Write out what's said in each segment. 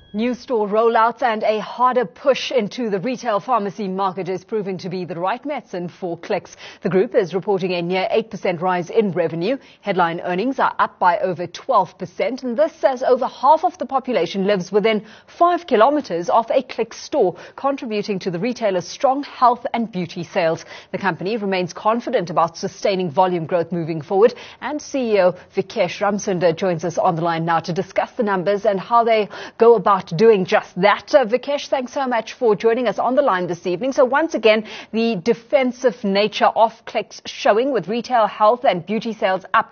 New store rollouts and a harder push into the retail pharmacy market is proving to be the right medicine for Clicks. The group is reporting a near 8% rise in revenue. Headline earnings are up by over 12%, and this says over half of the population lives within 5 kilometers of a Clicks store, contributing to the retailer's strong health and beauty sales. The company remains confident about sustaining volume growth moving forward, and CEO Vikesh Ramsunder joins us on the line now to discuss the numbers and how they go about doing just that. Vikesh, thanks so much for joining us on the line this evening. So once again, the defensive nature of Clicks showing, with retail health and beauty sales up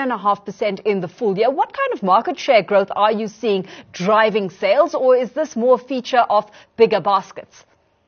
10.5% in the full year. What kind of market share growth are you seeing driving sales, or is this more a feature of bigger baskets?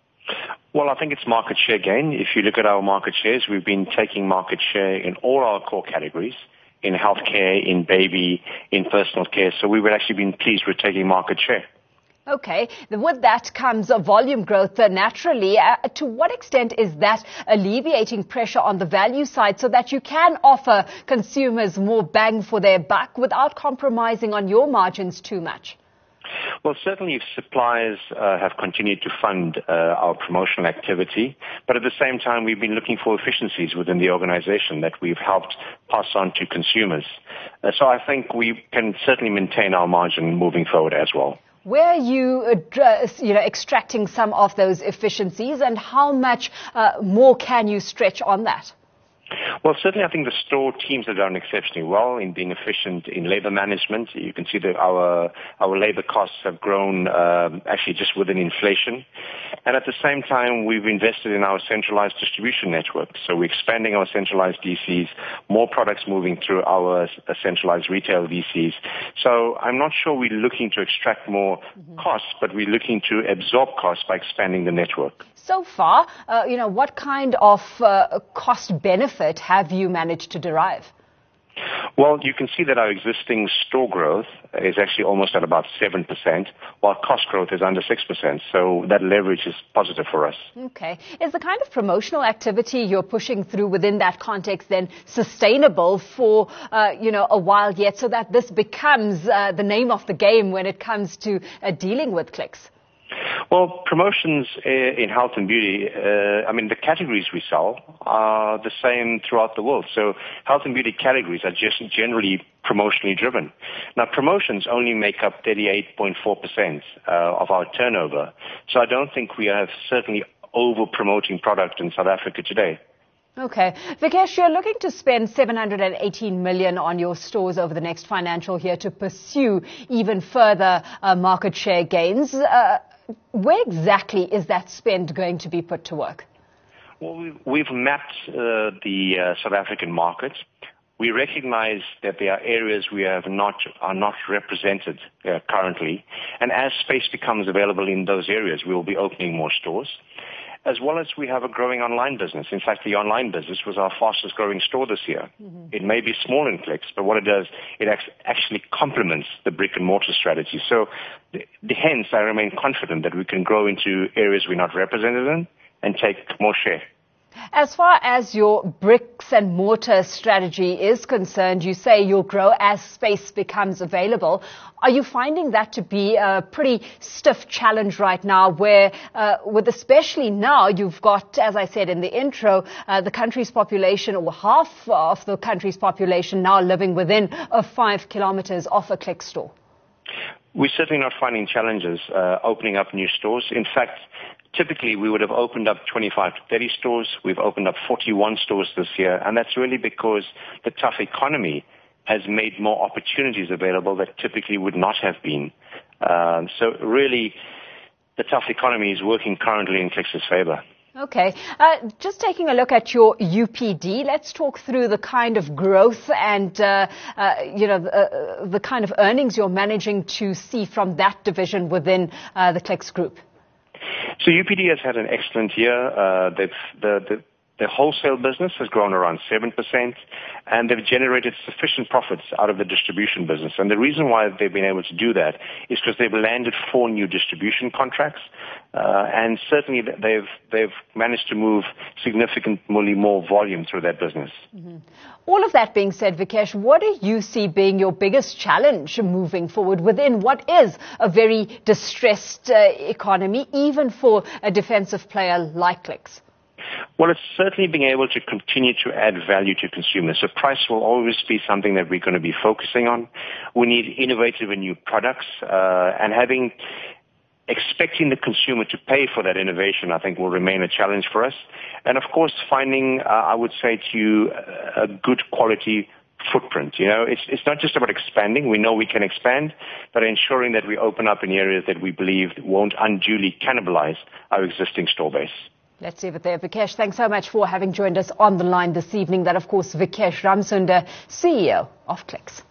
Well, I think it's market share gain. If you look at our market shares, we've been taking market share in all our core categories, in healthcare, in baby, in personal care. So we've actually been pleased with taking market share. Okay. With that comes a volume growth naturally. To what extent is that alleviating pressure on the value side so that you can offer consumers more bang for their buck without compromising on your margins too much? Well, certainly if suppliers have continued to fund our promotional activity, but at the same time we've been looking for efficiencies within the organization that we've helped pass on to consumers. So I think we can certainly maintain our margin moving forward as well. Where are you, extracting some of those efficiencies, and how much more can you stretch on that? Well, certainly I think the store teams have done exceptionally well in being efficient in labor management. You can see that our labor costs have grown actually just within inflation. And at the same time, we've invested in our centralized distribution network. So we're expanding our centralized DCs, more products moving through our centralized retail DCs. So I'm not sure we're looking to extract more costs, but we're looking to absorb costs by expanding the network. So far, what kind of cost benefit have you managed to derive? Well, you can see that our existing store growth is actually almost at about 7%, while cost growth is under 6%. So that leverage is positive for us. Okay. Is the kind of promotional activity you're pushing through within that context then sustainable for, a while yet, so that this becomes the name of the game when it comes to dealing with Clicks? Well, promotions in health and beauty, the categories we sell are the same throughout the world. So health and beauty categories are just generally promotionally driven. Now, promotions only make up 38.4% of our turnover. So I don't think we are certainly over-promoting product in South Africa today. Okay. Vikesh, you're looking to spend 718 million on your stores over the next financial year to pursue even further market share gains. Where exactly is that spend going to be put to work? Well, we've mapped the South African market. We recognize that there are areas we are not represented currently. And as space becomes available in those areas, we will be opening more stores. As well as we have a growing online business. In fact, the online business was our fastest growing store this year. It may be small in Clicks, but what it does, it actually complements the brick and mortar strategy. So hence, I remain confident that we can grow into areas we're not represented in and take more share. As far as your bricks and mortar strategy is concerned, you say you'll grow as space becomes available. Are you finding that to be a pretty stiff challenge right now, where with especially now you've got, as I said in the intro, the country's population, or half of the country's population now living within 5 kilometers of a Clicks store? We're certainly not finding challenges opening up new stores. In fact, typically, we would have opened up 25 to 30 stores. We've opened up 41 stores this year, and that's really because the tough economy has made more opportunities available that typically would not have been. So really, the tough economy is working currently in Clicks' favor. Okay. Just taking a look at your UPD, let's talk through the kind of growth and, the kind of earnings you're managing to see from that division within the Clicks Group. So UPD has had an excellent year. The Their wholesale business has grown around 7%, and they've generated sufficient profits out of the distribution business. And the reason why they've been able to do that is because they've landed 4 new distribution contracts, and certainly they've managed to move significantly more volume through that business. Mm-hmm. All of that being said, Vikesh, what do you see being your biggest challenge moving forward within what is a very distressed economy, even for a defensive player like Clicks? Well, it's certainly being able to continue to add value to consumers. So price will always be something that we're going to be focusing on. We need innovative and new products, and expecting the consumer to pay for that innovation, I think, will remain a challenge for us. And of course, finding, I would say to you, a good quality footprint. You know, it's not just about expanding. We know we can expand, but ensuring that we open up in areas that we believe won't unduly cannibalize our existing store base. Let's leave it there. Vikesh, thanks so much for having joined us on the line this evening. That, of course, Vikesh Ramsunder, CEO of Clicks.